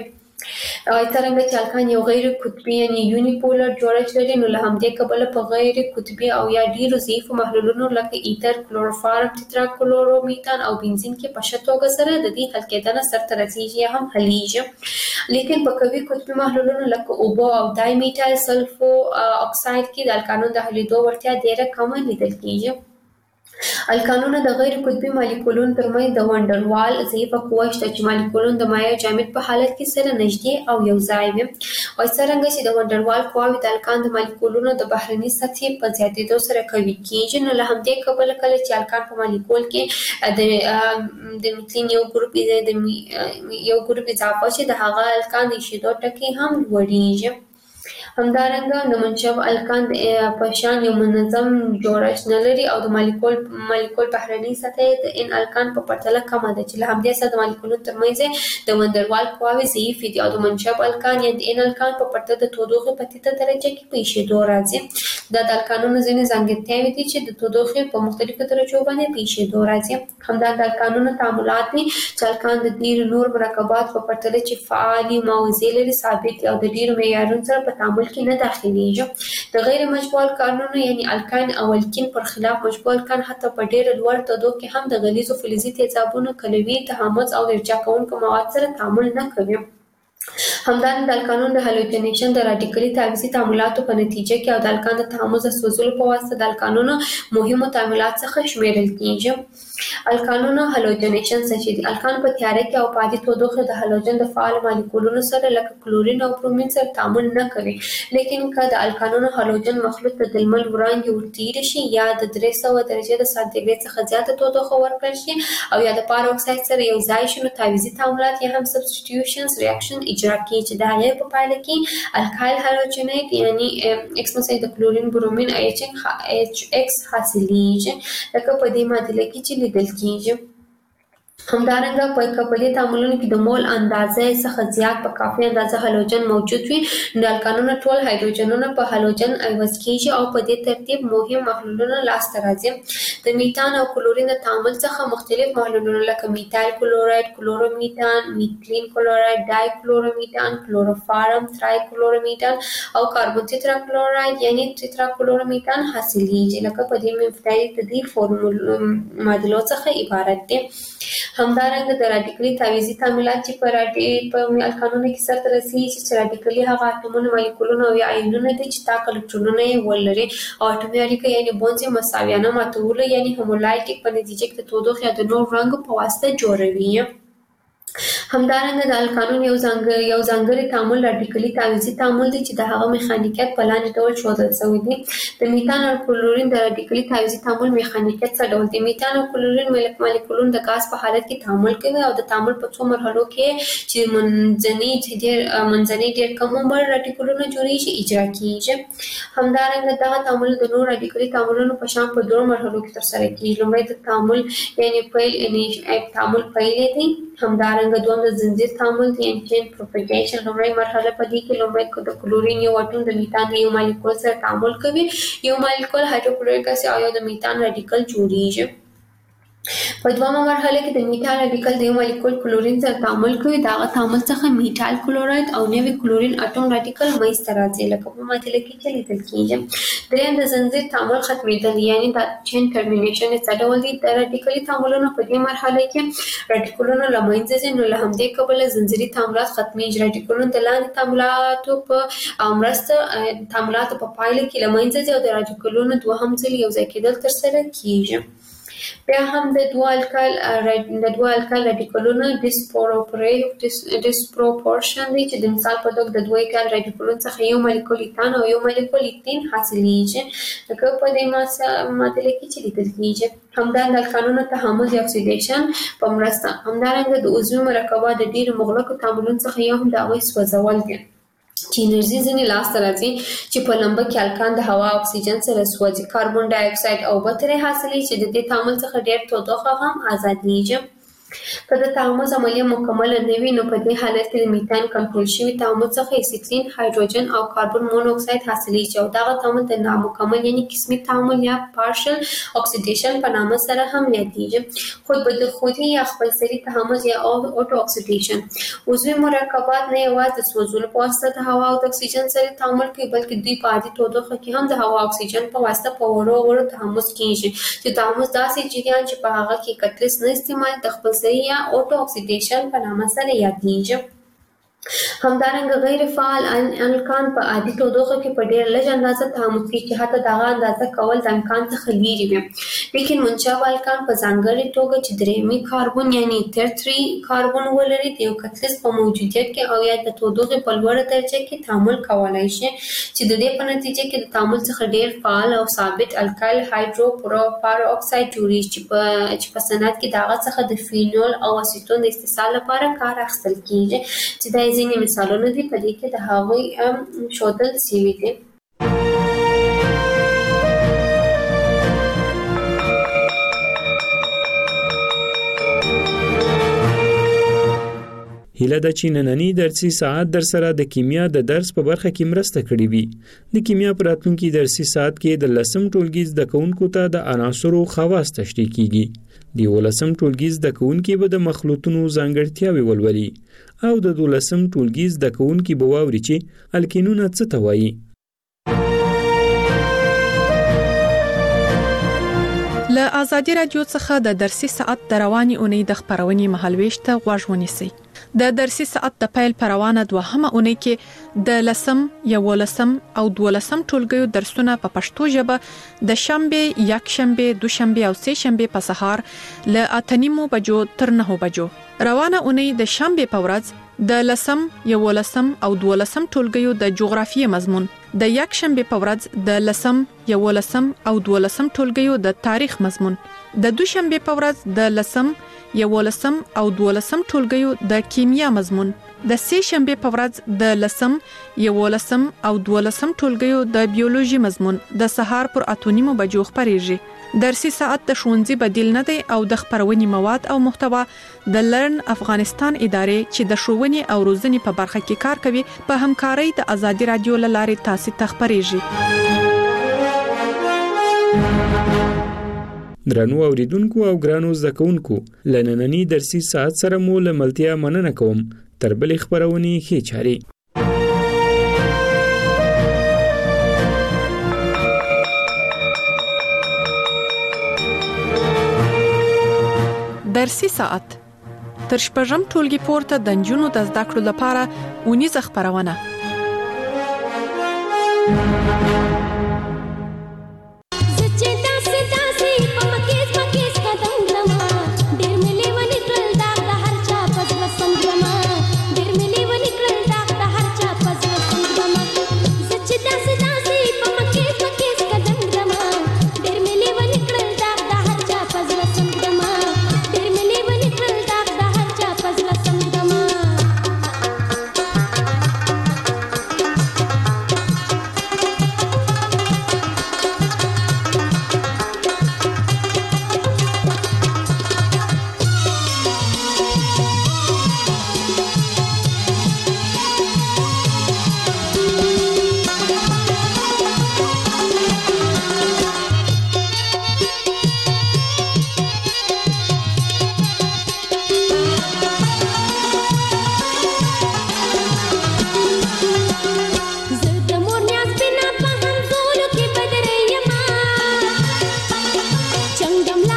څرنګه چې الکان یو غیر قطبي یعنی یونیپولر جوړښت لري، نو له همدې کبله په غیر قطبي او یا ډیرو ضعیفو محلولونو لکه ایتر، کلوروفارم، ټیټراکلورومیتان او بنزین کې په ښه توګه سره د دې حل کېدنه سرته رسیږي یا هم حلیږي. لیکن په قوي قطبي محلولونو لکه اوبو او دای میټایل سلفو اکساید کې د الکانونو د حلیدو وړتیا ډیره کمه لیدل کیږي. الکانونو د غیر قطبي مالیکولونو ترمنځ د وانډروال ضعیفه قوه شته چې مالیکولونه د مایع جامد په حالت کې سره نږدې او یو ځای وي. او څرنګه چې د وانډروال قوه د الکان د مالیکولونو د بهرني سطحې په زیاتېدو سره قوي کیږي، نو له همدې کبله کله چې الکان په مالیکول کې د د میتلین یو ګروپ د یو ګروپ اضافه شي، د هغه الکان د ایشېدو ټکي هم لوړیږي. همدارنګه د منشب الکان په شان یو منظم جوړښت نه لري او د مالیکول مالیکول بهرني سطحه د ان الکان په پرتله کمه ده، چې له همدې سره د مالیکولونو ترمنځ د وانډروال قواوې ضعیفې دي او د منشب الکان یا د ان الکان په پرتله د تودوخې په ټیټه درجه کې په ایشېدو راځي. دا د الکانونو ځینې ځانګړتیاوې دي چې د تودوخې په مختلفو درجو باندې په ایشېدو راځي. همدا د الکانونو تعاملات دي چې الکان د ډېرو نور مرکبات په پرتله چې فعالې موضوع لري ثابت دي او د ډېرو معیارونو سره په تعامل کې نه داخليږي. د غیر مشبوع الکانونو یعنی الکان او الکین پر خلاف مشبوع الکان حتی په ډېر لوړ تودوخه کې هم د غلیظو فلزي تیزابونو، کلوي، تهامز او ارجاع کوونکو مواد سره تعامل نه کوي. همدارنګه د الکانونو د هالوجنیشن د راډیکلي تعویضي تعاملاتو په نتیجه کې او د الکان د تهامز سوځولو په واسطه د الکانونو مهمو تعاملات څخه شمیرل کیږي. الکانونو هالوجنیشن څه دي؟ الکان په تیاره کې او په عادي تودوخه د هالوجن د فعال مالیکولونو سره لکه کلورین او برومین سره تعامل نه کوي، لیکن که د الکانونو هالوجن مخلوط ته د لمر وړانګې ورتېرې شي یا د درې سوه درجې د سانتیګریډ څخه زیاته تودوخه ورکړل شي او یا د پار اکساید سره یو ځای شي، نو تعویضي تعاملات یا هم سبسټیټیوشنز ریاکشن اجرا کیږي چې د هغې په پایله کې الکایل هالوجنیت یعنی ایکس مثلا د کلورین برومین ایچ ایکس حاصلیږي لکه په دې معادله کې چې لیدل کیږي. همدارنګه په کپلي تعاملونو کې د مول اندازه څخه زیات په کافي اندازه هالوجن موجود وي، نو الکانونه ټول هایدروجنونه په هالوجن عوض کیږي او په دې ترتیب مهم محلولونه لاسته راځي. د میتان او کلورین د تعامل څخه مختلف محلولونه لکه میتایل کلورایډ، کلورومیتان، میتلین کلورایډ، ډای کلورومیتان، کلوروفارم، ترای کلورومیتان او کاربون تیترا کلورایډ یعنی تیترا کلورومیتان حاصلیږي، لکه په دې مفتاحي د دې فورمول معادلو څخه عبارت دي. همدارنګه د راډیکلي تعویضي تعاملات چې په راډي په الکانونو کې سرته رسیږي چې راډیکلي هغه اتومونه، مالیکولونه او یا آیونونه دي چې تاک الکترونونه یې ولري او اټومي اړیکه یعنی بونز یې مساویانه ماتولو یعنی هومولایټیک په نتیجه کې د تودوخې یا د نور رنګ په واسطه جوړوي. همدارنګه د الکانونو یو ځانګړی یو ځانګړی تعامل راډیکلي تعویضي تعامل دی چې د هغه میخانیکیت په لاندې ډول ښودل شوی دی. د میتان او کلورین د راډیکلي تعویضي تعامل میخانیکیت څه ډول دی؟ میتان او کلورین مالیکولونه د غاز په حالت کې تعامل کوي او د تعامل په څو مرحلو کې چې منځني ډېر منځني ډېر کم عمر راډیکلونه جوړیږي اجرا کیږي. همدارنګه دغه تعامل د نور راډیکلي تعاملونو په شان په دوه مرحلو کې ترسره کیږي. لومړی د تعامل یعنی پیل یعنی تعامل پیل دی. همدارنګه دوم د زنجیر تعامل دی یعنی چین پروپاګیشن. لومړی مرحله په دې کې لومړی د کلورین یو اټوم د میتان د یو مالیکول سره تعامل کوي، یو مالیکول هایدروکلوریک اسید او یو د میتان راډیکل جوړیږي. په دومره مرحله کې د میتال راډیکل د یو مالیکول کلورین سره تعامل کوي، دا غا تعامل څخه میتال کلورایډ او نوی کلورین اټوم راډیکل منځته راځي لکه په معادله کې چې لیدل کیږي. دریم د زنجیر تعامل ختمېدل یعنی د چین ټرمینیشن څه ډول دی؟ د راډیکلي تعاملونو په دې مرحله کې راډیکلونه له منځه ځي، نو له همدې کبله زنجیري تعاملات ختمېږي. راډیکلونه د لاندې تعاملاتو په مرسته تعاملاتو په پایله کې له منځه ځي او د راډیکلونو دوهم ځل یو ځای کېدل ترسره کیږي. بیا هم د دوه الکال د دوه الکال رادیکالونو ډیسپروپورشن دی چې د مثال په توګه د دوه الکال رادیکالونو څخه یو مالیکول ایتان او یو مالیکول ایتین حاصلیږي لکه په دې معادله کې چې لیکل کیږي. همدارنګه الکانونو تحمض یا اکسیډیشن په مرسته. همدارنګه د عضوي مرکبات د ډیرو مغلقو تعاملونو څخه یو هم د هغوی سوځول دي چې انرژي ځینې لاسته راځي چې په لمبه کې الکان د هوا اکسیجن سره سوځي. کاربن ډای اکساید او اوبه ترې حاصلې چې د دې تعامل څخه ډېر تودوخه هم ازادیږي. که د تعامل عملیه مکمله نه وي نو په دې حالت کې د میتان کنټرول شوي تعامل څخه اسیټین، هایدروجن او کاربن مونو اکساید حاصلیږي او دغه تعامل د نامکمل یعنی قسمي تعامل یا پارشل اکسیډیشن په نامه سره هم یادیږي. خود به خودي یا خپلسري تعامل یا اوټو اکسیډیشن. عضوي مرکبات نه یوازې د سوځولو په واسطه د هوا او د اکسیجن سره تعامل کوي بلکې دوی په عادي تودوخه کې هم د هوا او اکسیجن په واسطه په وړو وړو تحمض کیږي چې تحمض داسې جریان چې په هغه کې کتلس نه استعمال د خپل یا اوټو اکسیډیشن په نامه سره یادیږي. همدارنګه غیر فعال الکان په عادي تودوخه کې په ډېر لږ اندازه تحمض کوي چې حتی دغه اندازه کول د امکان څخه لرې وي. لیکن منشأ الکان په ځانګړې توګه چې درېیمي کاربن یعنی ترتري کاربن ولري د یو کتلس په موجودیت کې او یا د تودوخې په لوړه درجه کې تعامل کولی شي چې د دې په نتیجه کې د تعامل څخه ډېر فعال او ثابت الکایل هایدرو پروپار اکساید جوړیږي چې په چې په صنعت کې د هغه څخه د فینول او اسیټون د استحصال لپاره کار اخیستل کیږي چې دا ځینې مثالونه دي په دې کې د هغوی ښودل شوي دي. هیله ده چې نننی درسي ساعت در سره د کیمیا د درس په برخه کې مرسته کړې وي. د کیمیا په راتلونکي درسي ساعت کې د لسم ټولګي زده کوونکو ته د عناصرو خواص تشریح کیږي. د ولسم ټولګي زده کوونکي به د مخلوطونو ځانګړتیاوې ولولي او د دولسم ټولګي زده کوونکي به واوري چې الکینونه څه ته وایي. له آزادي رادیو څخه د درسي ساعت د رواني اونۍ د خبرونې مهالويش ته غوږ ونیسئ. د درسي ساعت د پیل پروانه دوهمه اونۍ کې د لسم، یولسم او دولسم ټولګیو درسونه په پښتو ژبه د شنبه، یک شنبه، دوشنبه او سه شنبه په سهار له اته نیمو بجو تر نهو بجو. روانه اونۍ د شنبه په ورځ د لسم، یولسم او دولسم ټولګیو د جغرافیې مضمون، د یک شنبه په ورځ د لسم، یولسم او دولسم ټولګیو د تاریخ مضمون، د دوشنبه په ورځ د لسم، یولسم او دولسم ټولګیو د کیمیا مضمون، د سه شنبه په ورځ د لسم، یولسم او دولسم ټولګیو د بیولوژي مضمون د سهار پر اته نیمو بجو خبرېږي. درسي ساعت د ښوونځي بدیل نه دی او د خبرونې مواد او محتوا د لرن افغانستان ادارې چې د ښوونې او روزنې په برخه کې کار کوي په همکارۍ د آزادي رادیو له لارې تاسو ته خبرېږي. درنو اوریدونکو او ګرانو زده کوونکو، لنننی درسي ساعت سره مو له ملتیا مننه کوم. تر بلې خبرونې ښې چارې. درسي ساعت تر شپږم ټولګي پورته د نجونو د زده کړو لپاره اونیزه خبرونه. Changam